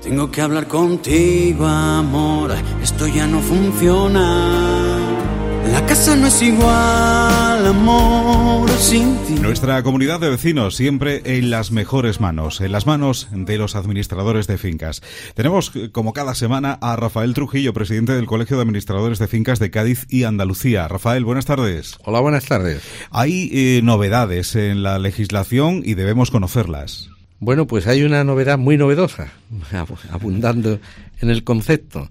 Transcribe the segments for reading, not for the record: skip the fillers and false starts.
Tengo que hablar contigo, amor, esto ya no funciona. La casa no es igual, amor, sin ti. Nuestra comunidad de vecinos siempre en las mejores manos, en las manos de los administradores de fincas. Tenemos, como cada semana, a Rafael Trujillo, presidente del Colegio de Administradores de Fincas de Cádiz y Andalucía. Rafael, buenas tardes. Hola, buenas tardes. Hay novedades en la legislación y debemos conocerlas. Bueno, pues hay una novedad muy novedosa, abundando en el concepto.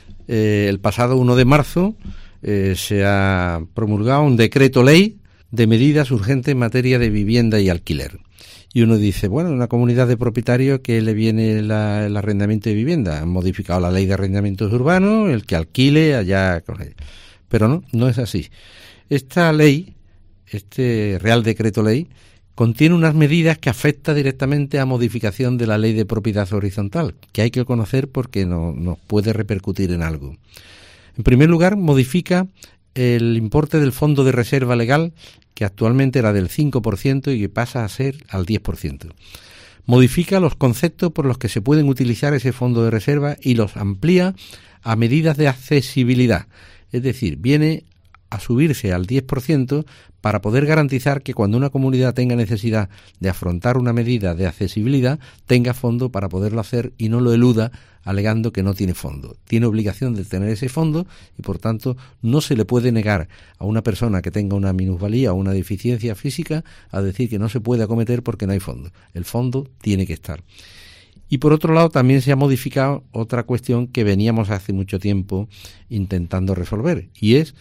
El pasado 1 de marzo se ha promulgado un decreto ley de medidas urgentes en materia de vivienda y alquiler. Y uno dice, bueno, en una comunidad de propietarios, ¿qué le viene el arrendamiento de vivienda? Han modificado la ley de arrendamientos urbanos, el que alquile allá con él. Pero no es así. Esta ley, este Real Decreto Ley, contiene unas medidas que afectan directamente a modificación de la ley de propiedad horizontal, que hay que conocer porque nos puede repercutir en algo. En primer lugar, modifica el importe del fondo de reserva legal, que actualmente era del 5% y que pasa a ser al 10%. Modifica los conceptos por los que se pueden utilizar ese fondo de reserva y los amplía a medidas de accesibilidad. Es decir, viene a subirse al 10% para poder garantizar que cuando una comunidad tenga necesidad de afrontar una medida de accesibilidad, tenga fondo para poderlo hacer y no lo eluda alegando que no tiene fondo. Tiene obligación de tener ese fondo y, por tanto, no se le puede negar a una persona que tenga una minusvalía o una deficiencia física a decir que no se puede acometer porque no hay fondo. El fondo tiene que estar. Y por otro lado también se ha modificado otra cuestión que veníamos hace mucho tiempo intentando resolver, y es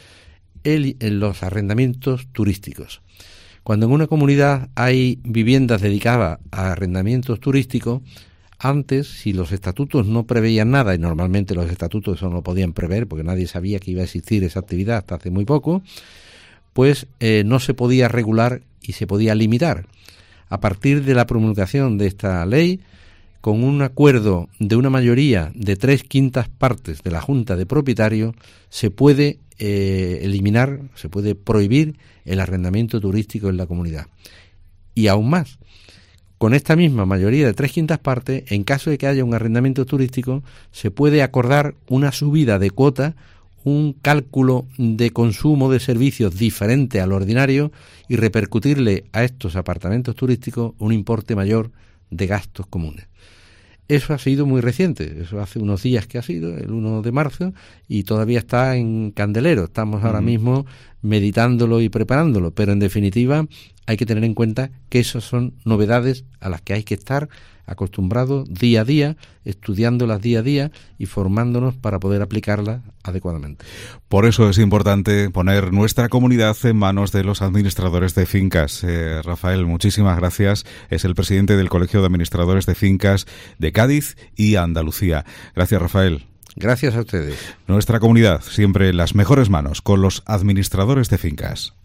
en los arrendamientos turísticos. Cuando en una comunidad hay viviendas dedicadas a arrendamientos turísticos, antes, si los estatutos no preveían nada, y normalmente los estatutos eso no lo podían prever porque nadie sabía que iba a existir esa actividad hasta hace muy poco, pues no se podía regular y se podía limitar. A partir de la promulgación de esta ley, con un acuerdo de una mayoría de 3/5 partes de la Junta de Propietarios, se puede eliminar, se puede prohibir el arrendamiento turístico en la comunidad. Y aún más, con esta misma mayoría de 3/5 partes, en caso de que haya un arrendamiento turístico, se puede acordar una subida de cuota, un cálculo de consumo de servicios diferente al ordinario y repercutirle a estos apartamentos turísticos un importe mayor de gastos comunes. Eso ha sido muy reciente, eso hace unos días que ha sido, el 1 de marzo, y todavía está en candelero. Estamos ahora mismo meditándolo y preparándolo, pero en definitiva hay que tener en cuenta que esas son novedades a las que hay que estar acostumbrados día a día, estudiándolas día a día y formándonos para poder aplicarlas adecuadamente. Por eso es importante poner nuestra comunidad en manos de los administradores de fincas. Rafael, muchísimas gracias. Es el presidente del Colegio de Administradores de Fincas de Cádiz y Andalucía. Gracias, Rafael. Gracias a ustedes. Nuestra comunidad siempre en las mejores manos con los administradores de fincas.